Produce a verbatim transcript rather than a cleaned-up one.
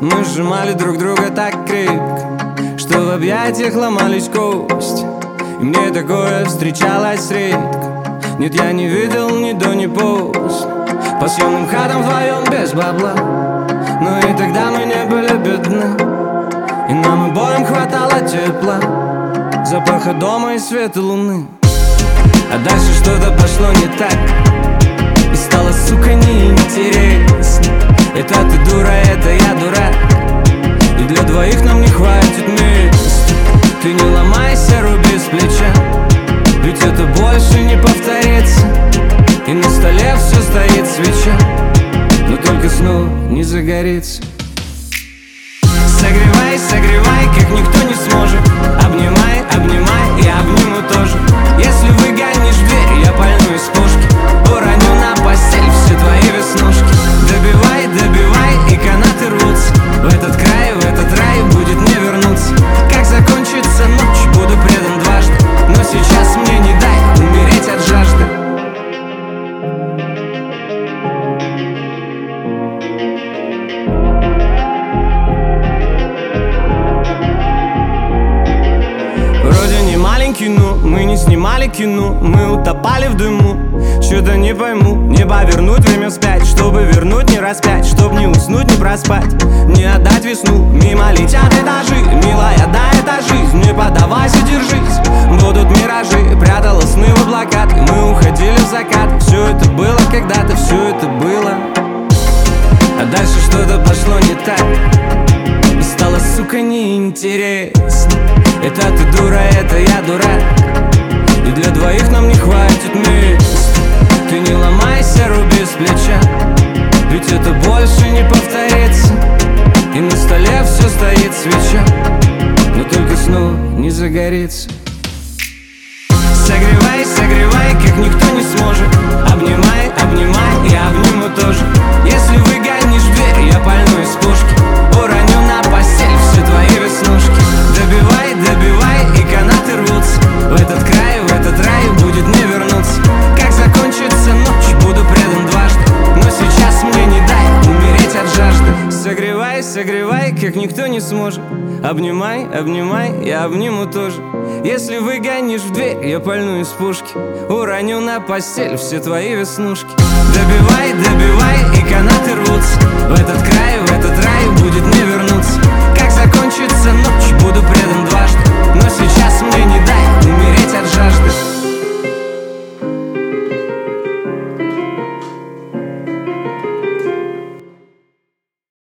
Мы сжимали друг друга так крепко, что в объятиях ломались кости. И мне такое встречалось редко. Нет, я не видел ни до, ни после. По съемным хатам вдвоем без бабла. Но и тогда мы не были бедны, и нам обоим хватало тепла, запаха дома и света луны. А дальше что-то пошло не так, и стало, сука, неинтересно. Это ты дура, это я дурак, и для двоих нам не хватит места. Ты не ломайся, руби с плеча, ведь это больше не повторится. И на столе все стоит свеча, но только снова не загорится. Согревай, согревай, как никто не сможет. Обнимай, обнимай, я обниму тоже. Если выгонишь дверь, я пальну из пушки, уроню на постель все твои веснушки. Добивай, добивай, и канаты рвутся. В этот край, в этот рай будет не вернуться. Как закончится ночь, буду предан дважды, но сейчас мне не дай умереть от жажды. Кино. Мы не снимали кино, мы утопали в дыму. Что-то не пойму, не повернуть время вспять, чтобы вернуть, не распять, чтоб не уснуть, не проспать, не отдать весну. Мимо летят этажи, милая, да, это жизнь. Не поддавайся, держись, будут миражи. Прятала сны в облаках, и мы уходили в закат. Все это было когда-то, все это было. А дальше что-то пошло не так, и стало, сука, неинтересно. Это ты дура, это я дурак, и для двоих нам не хватит места. Ты не ломайся, руби с плеча, ведь это больше не повторится. И на столе все стоит свеча, но только снова не загорится. Согревай, согревай, как никто не сможет. Обнимай, обнимай, я обниму тоже. Если выгонишь дверь, я пальну из пушки, уроню на постель все твои веснушки. Добивай, добивай, и канаты рвутся. В этот край, в этот рай будет не вернуться. Как закончится ночь, буду предан дважды, но сейчас мне не дай умереть от жажды. Согревай, согревай, как никто не сможет. Обнимай, обнимай, я обниму тоже. Если выгонишь в дверь, я пальну из пушки, уроню на постель все твои веснушки. Добивай, добивай, и канаты рвутся. В этот край, в этот рай будет не вернуться. Как закончится ночь, буду